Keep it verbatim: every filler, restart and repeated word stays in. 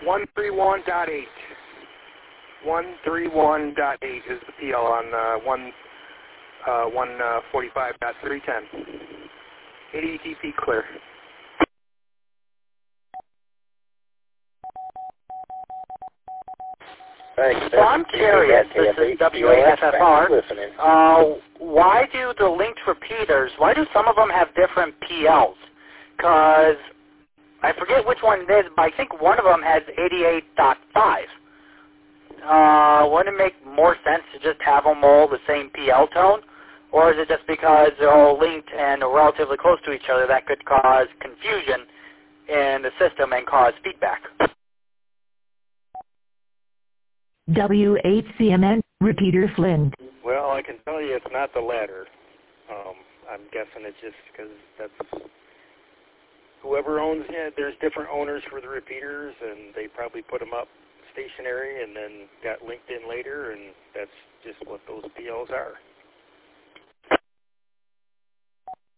one thirty-one dot eight. one thirty-one dot eight is the P L on uh, one, uh, one forty-five dot three ten. A D T P clear. So I'm curious, this is W A F F R, uh, why do the linked repeaters, why do some of them have different P Ls? Because I forget which one it is, but I think one of them has eighty-eight dot five. Uh, wouldn't it make more sense to just have them all the same P L tone? Or is it just because they're all linked and are relatively close to each other that could cause confusion in the system and cause feedback? W eight C M N, repeater Flint. Well, I can tell you it's not the latter. Um, I'm guessing it's just because that's whoever owns it. There's different owners for the repeaters, and they probably put them up stationary and then got linked in later, and that's just what those P Ls are.